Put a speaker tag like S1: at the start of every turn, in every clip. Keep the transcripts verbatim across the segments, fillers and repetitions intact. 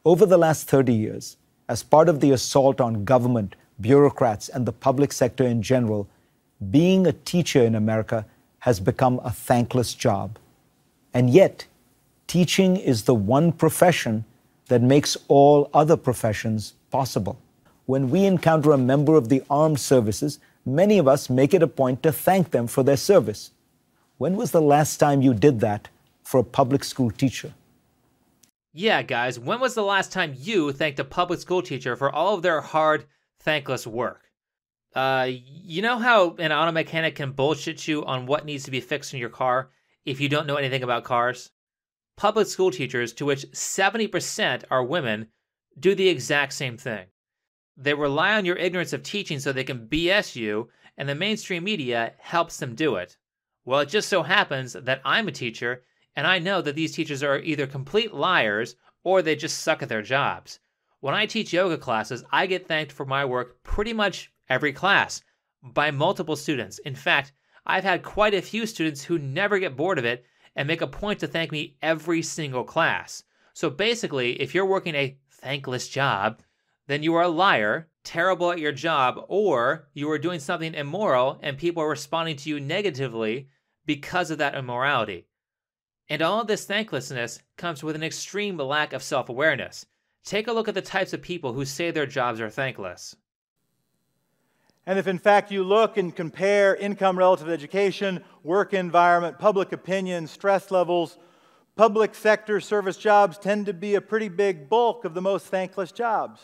S1: Over the last thirty years, as part of the assault on government, bureaucrats, and the public sector in general, being a teacher in America has become a thankless job. And yet, teaching is the one profession that makes all other professions possible. When we encounter a member of the armed services, many of us make it a point to thank them for their service. When was the last time you did that for a public school teacher?
S2: Yeah, guys, when was the last time you thanked a public school teacher for all of their hard, thankless work? Uh, you know how an auto mechanic can bullshit you on what needs to be fixed in your car if you don't know anything about cars? Public school teachers, to which seventy percent are women, do the exact same thing. They rely on your ignorance of teaching so they can B S you, and the mainstream media helps them do it. Well, it just so happens that I'm a teacher, and I know that these teachers are either complete liars or they just suck at their jobs. When I teach yoga classes, I get thanked for my work pretty much every class by multiple students. In fact, I've had quite a few students who never get bored of it and make a point to thank me every single class. So basically, if you're working a thankless job, then you are a liar, terrible at your job, or you are doing something immoral and people are responding to you negatively because of that immorality. And all of this thanklessness comes with an extreme lack of self-awareness. Take a look at the types of people who say their jobs are thankless.
S3: And if in fact you look and compare income relative to education, work environment, public opinion, stress levels, public sector service jobs tend to be a pretty big bulk of the most thankless jobs.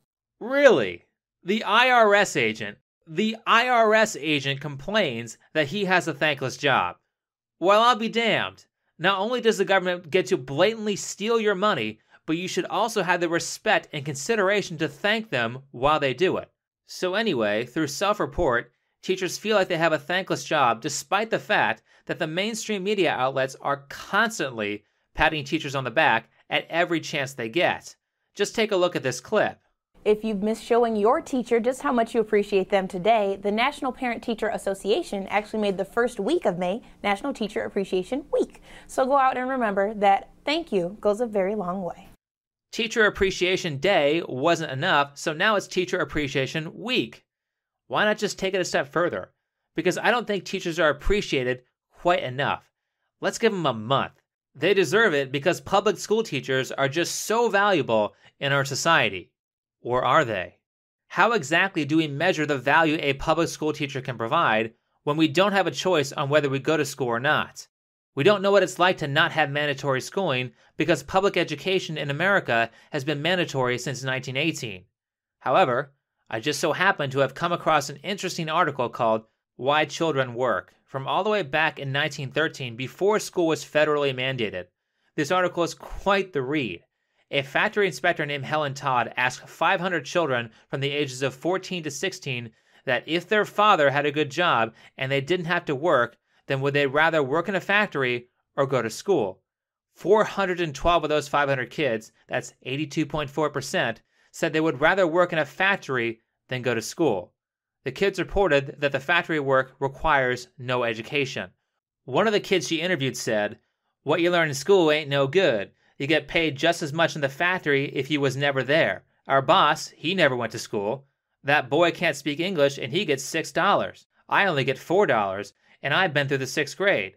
S2: Really? The I R S agent, the I R S agent complains that he has a thankless job. Well, I'll be damned. Not only does the government get to blatantly steal your money, but you should also have the respect and consideration to thank them while they do it. So anyway, through self-report, teachers feel like they have a thankless job despite the fact that the mainstream media outlets are constantly patting teachers on the back at every chance they get. Just take a look at this clip.
S4: If you've missed showing your teacher just how much you appreciate them today, the National Parent-Teacher Association actually made the first week of May National Teacher Appreciation Week. So go out and remember that thank you goes a very long way.
S2: Teacher Appreciation Day wasn't enough, so now it's Teacher Appreciation Week. Why not just take it a step further? Because I don't think teachers are appreciated quite enough. Let's give them a month. They deserve it because public school teachers are just so valuable in our society. Or are they? How exactly do we measure the value a public school teacher can provide when we don't have a choice on whether we go to school or not? We don't know what it's like to not have mandatory schooling because public education in America has been mandatory since nineteen eighteen. However, I just so happen to have come across an interesting article called Why Children Work from all the way back in nineteen thirteen before school was federally mandated. This article is quite the read. A factory inspector named Helen Todd asked five hundred children from the ages of fourteen to sixteen that if their father had a good job and they didn't have to work, then would they rather work in a factory or go to school? four hundred twelve of those five hundred kids, that's eighty-two point four percent, said they would rather work in a factory than go to school. The kids reported that the factory work requires no education. One of the kids she interviewed said, "What you learn in school ain't no good. You get paid just as much in the factory if you was never there. Our boss, he never went to school. That boy can't speak English and he gets six dollars. I only get four dollars, and I've been through the sixth grade."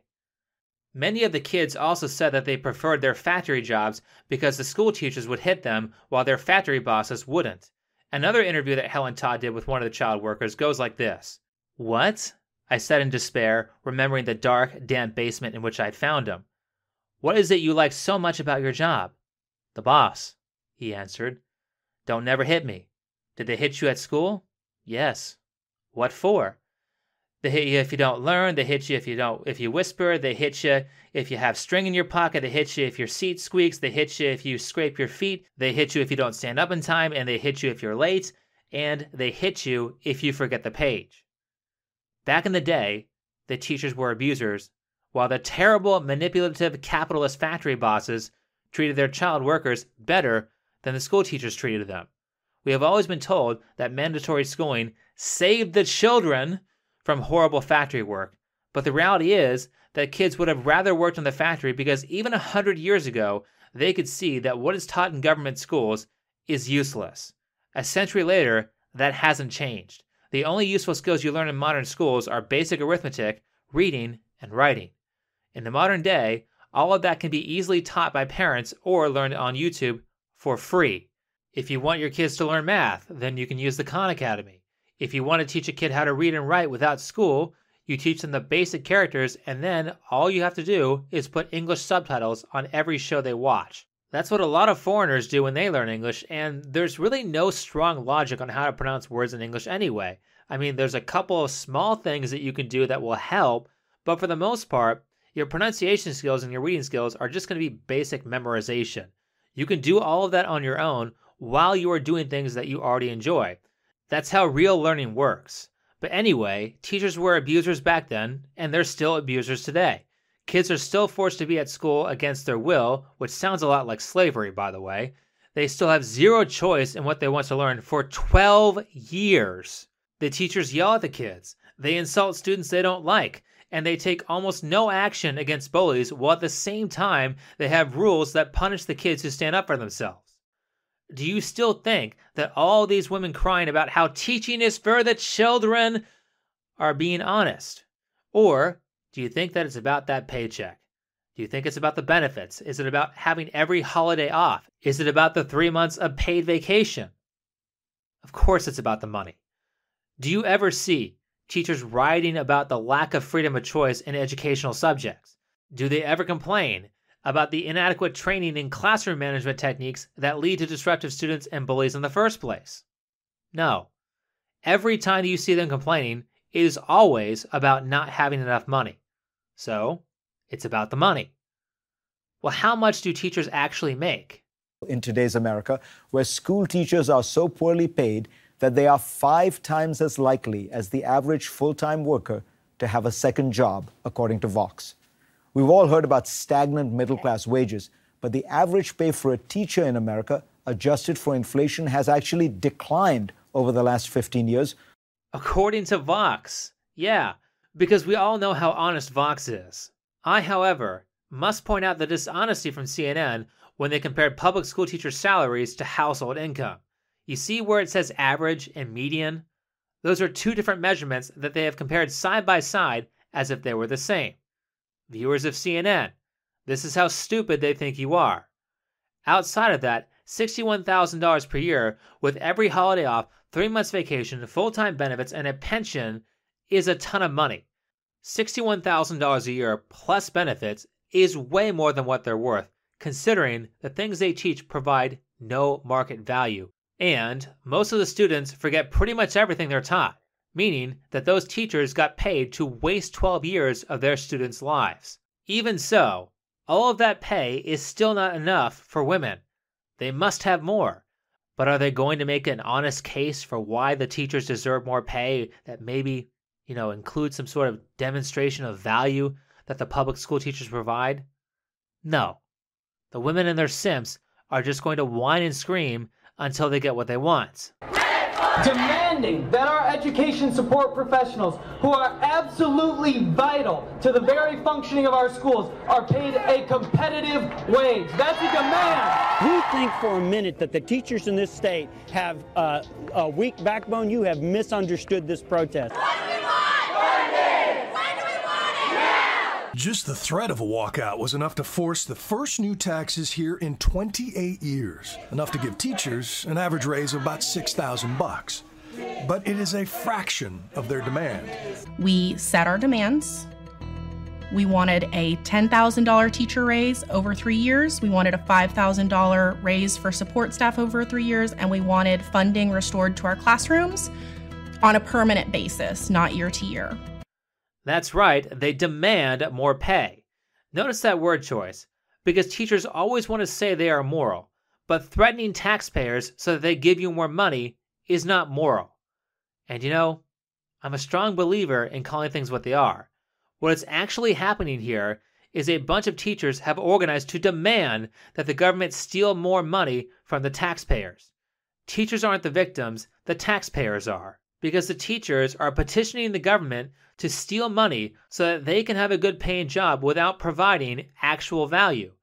S2: Many of the kids also said that they preferred their factory jobs because the school teachers would hit them while their factory bosses wouldn't. Another interview that Helen Todd did with one of the child workers goes like this. "What?" I said in despair, remembering the dark, damp basement in which I'd found him. "What is it you like so much about your job?" "The boss," he answered. "Don't never hit me." "Did they hit you at school?" "Yes." "What for?" "They hit you if you don't learn, they hit you if you don't if you whisper, they hit you if you have string in your pocket, they hit you if your seat squeaks, they hit you if you scrape your feet, they hit you if you don't stand up in time, and they hit you if you're late, and they hit you if you forget the page." Back in the day, the teachers were abusers, while the terrible, manipulative, capitalist factory bosses treated their child workers better than the school teachers treated them. We have always been told that mandatory schooling saved the children from horrible factory work, but the reality is that kids would have rather worked in the factory because even a hundred years ago, they could see that what is taught in government schools is useless. A century later, that hasn't changed. The only useful skills you learn in modern schools are basic arithmetic, reading, and writing. In the modern day, all of that can be easily taught by parents or learned on YouTube for free. If you want your kids to learn math, then you can use the Khan Academy. If you want to teach a kid how to read and write without school, you teach them the basic characters, and then all you have to do is put English subtitles on every show they watch. That's what a lot of foreigners do when they learn English, and there's really no strong logic on how to pronounce words in English anyway. I mean, there's a couple of small things that you can do that will help, but for the most part, your pronunciation skills and your reading skills are just going to be basic memorization. You can do all of that on your own while you are doing things that you already enjoy. That's how real learning works. But anyway, teachers were abusers back then, and they're still abusers today. Kids are still forced to be at school against their will, which sounds a lot like slavery, by the way. They still have zero choice in what they want to learn for twelve years. The teachers yell at the kids. They insult students they don't like. And they take almost no action against bullies, while at the same time, they have rules that punish the kids who stand up for themselves. Do you still think that all these women crying about how teaching is for the children are being honest? Or do you think that it's about that paycheck? Do you think it's about the benefits? Is it about having every holiday off? Is it about the three months of paid vacation? Of course it's about the money. Do you ever see teachers writing about the lack of freedom of choice in educational subjects? Do they ever complain about the inadequate training in classroom management techniques that lead to disruptive students and bullies in the first place? No. Every time you see them complaining, it is always about not having enough money. So, it's about the money. Well, how much do teachers actually make?
S1: In today's America, where school teachers are so poorly paid that they are five times as likely as the average full-time worker to have a second job, according to Vox. We've all heard about stagnant middle-class wages, but the average pay for a teacher in America, adjusted for inflation, has actually declined over the last fifteen years.
S2: According to Vox. Yeah, because we all know how honest Vox is. I, however, must point out the dishonesty from C N N when they compared public school teachers' salaries to household income. You see where it says average and median? Those are two different measurements that they have compared side by side as if they were the same. Viewers of C N N, this is how stupid they think you are. Outside of that, sixty-one thousand dollars per year with every holiday off, three months vacation, full-time benefits, and a pension is a ton of money. sixty-one thousand dollars a year plus benefits is way more than what they're worth, considering the things they teach provide no market value. And most of the students forget pretty much everything they're taught, meaning that those teachers got paid to waste twelve years of their students' lives. Even so, all of that pay is still not enough for women. They must have more. But are they going to make an honest case for why the teachers deserve more pay that maybe, you know, includes some sort of demonstration of value that the public school teachers provide? No. The women and their simps are just going to whine and scream until they get what they want.
S5: Demanding that our education support professionals, who are absolutely vital to the very functioning of our schools, are paid a competitive wage. That's a demand.
S6: You think for a minute that the teachers in this state have uh, a weak backbone? You have misunderstood this protest.
S7: What do we want? Funding! When do we want it? Now!
S8: Just the threat of a walkout was enough to force the first new taxes here in twenty-eight years, enough to give teachers an average raise of about six thousand bucks. But it is a fraction of their demand.
S9: We set our demands. We wanted a ten thousand dollars teacher raise over three years. We wanted a five thousand dollars raise for support staff over three years, and we wanted funding restored to our classrooms on a permanent basis, not year to year.
S2: That's right, they demand more pay. Notice that word choice, because teachers always want to say they are moral, but threatening taxpayers so that they give you more money is not moral. And you know, I'm a strong believer in calling things what they are. What is actually happening here is a bunch of teachers have organized to demand that the government steal more money from the taxpayers. Teachers aren't the victims, the taxpayers are, because the teachers are petitioning the government to steal money so that they can have a good paying job without providing actual value.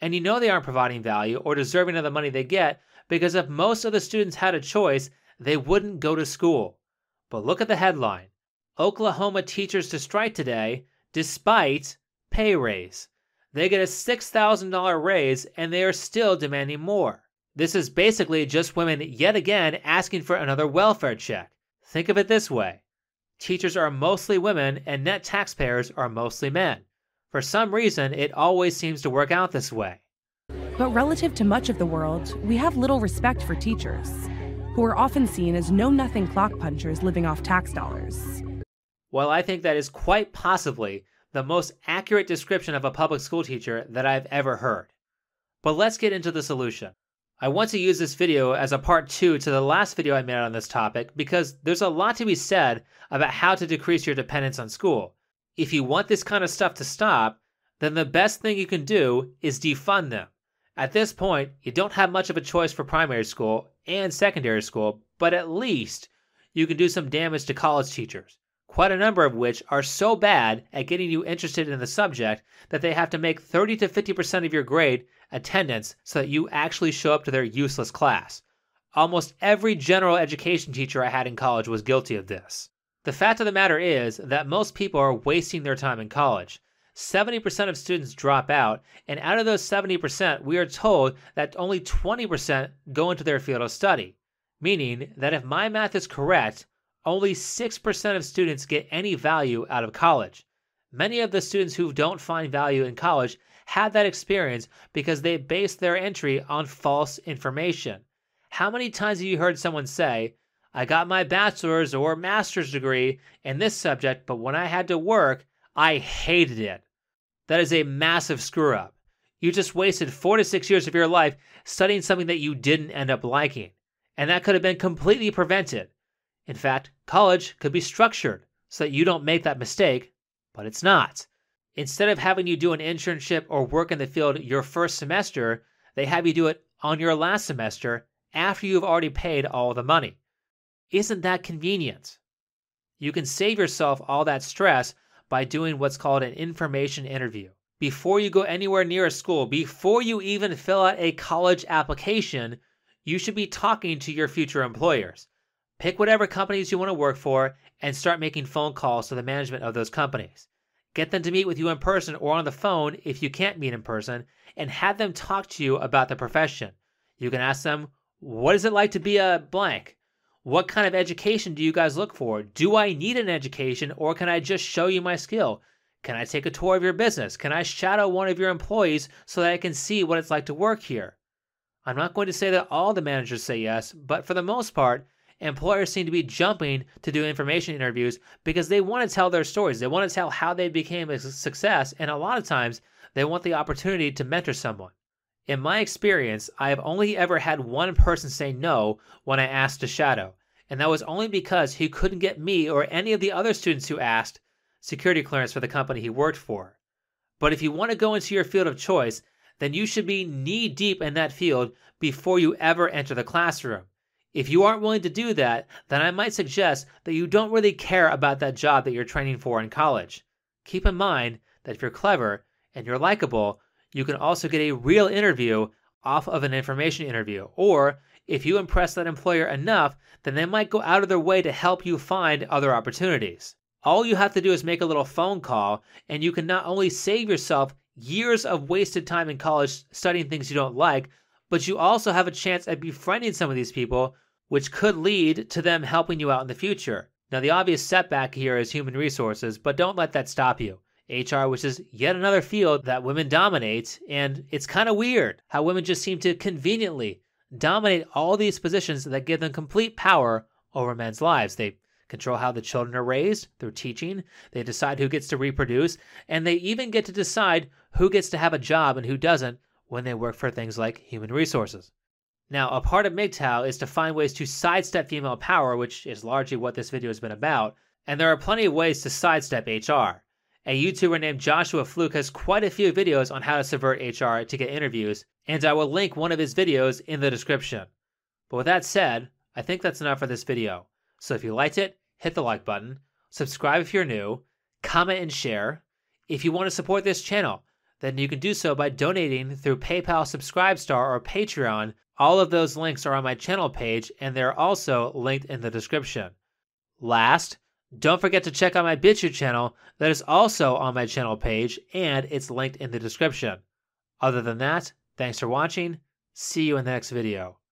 S2: And you know they aren't providing value or deserving of the money they get, because if most of the students had a choice, they wouldn't go to school. But look at the headline. Oklahoma teachers to strike today despite pay raise. They get a six thousand dollars raise and they are still demanding more. This is basically just women yet again asking for another welfare check. Think of it this way. Teachers are mostly women and net taxpayers are mostly men. For some reason, it always seems to work out this way.
S10: But relative to much of the world, we have little respect for teachers, who are often seen as know-nothing clock punchers living off tax dollars.
S2: Well, I think that is quite possibly the most accurate description of a public school teacher that I've ever heard. But let's get into the solution. I want to use this video as a part two to the last video I made on this topic because there's a lot to be said about how to decrease your dependence on school. If you want this kind of stuff to stop, then the best thing you can do is defund them. At this point, you don't have much of a choice for primary school and secondary school, but at least you can do some damage to college teachers, quite a number of which are so bad at getting you interested in the subject that they have to make thirty to fifty percent of your grade attendance so that you actually show up to their useless class. Almost every general education teacher I had in college was guilty of this. The fact of the matter is that most people are wasting their time in college. seventy percent of students drop out, and out of those seventy percent, we are told that only twenty percent go into their field of study, meaning that if my math is correct, only six percent of students get any value out of college. Many of the students who don't find value in college had that experience because they based their entry on false information. How many times have you heard someone say, I got my bachelor's or master's degree in this subject, but when I had to work, I hated it. That is a massive screw up. You just wasted four to six years of your life studying something that you didn't end up liking. And that could have been completely prevented. In fact, college could be structured so that you don't make that mistake, but it's not. Instead of having you do an internship or work in the field your first semester, they have you do it on your last semester after you've already paid all the money. Isn't that convenient? You can save yourself all that stress by doing what's called an information interview. Before you go anywhere near a school, before you even fill out a college application, you should be talking to your future employers. Pick whatever companies you want to work for and start making phone calls to the management of those companies. Get them to meet with you in person or on the phone if you can't meet in person, and have them talk to you about the profession. You can ask them, what is it like to be a blank? What kind of education do you guys look for? Do I need an education or can I just show you my skill? Can I take a tour of your business? Can I shadow one of your employees so that I can see what it's like to work here? I'm not going to say that all the managers say yes, but for the most part, employers seem to be jumping to do information interviews because they want to tell their stories. They want to tell how they became a success, and a lot of times they want the opportunity to mentor someone. In my experience, I have only ever had one person say no when I asked to shadow, and that was only because he couldn't get me or any of the other students who asked security clearance for the company he worked for. But if you want to go into your field of choice, then you should be knee-deep in that field before you ever enter the classroom. If you aren't willing to do that, then I might suggest that you don't really care about that job that you're training for in college. Keep in mind that if you're clever and you're likable, you can also get a real interview off of an information interview. Or if you impress that employer enough, then they might go out of their way to help you find other opportunities. All you have to do is make a little phone call, and you can not only save yourself years of wasted time in college studying things you don't like, but you also have a chance at befriending some of these people, which could lead to them helping you out in the future. Now, the obvious setback here is human resources, but don't let that stop you. H R, which is yet another field that women dominate, and it's kind of weird how women just seem to conveniently dominate all these positions that give them complete power over men's lives. They control how the children are raised through teaching, they decide who gets to reproduce, and they even get to decide who gets to have a job and who doesn't when they work for things like human resources. Now, a part of M G T O W is to find ways to sidestep female power, which is largely what this video has been about, and there are plenty of ways to sidestep H R. A YouTuber named Joshua Fluke has quite a few videos on how to subvert H R to get interviews, and I will link one of his videos in the description. But with that said, I think that's enough for this video. So if you liked it, hit the like button, subscribe if you're new, comment and share. If you want to support this channel, then you can do so by donating through PayPal, Subscribestar, or Patreon. All of those links are on my channel page, and they're also linked in the description. Last, don't forget to check out my BitChute channel that is also on my channel page, and it's linked in the description. Other than that, thanks for watching. See you in the next video.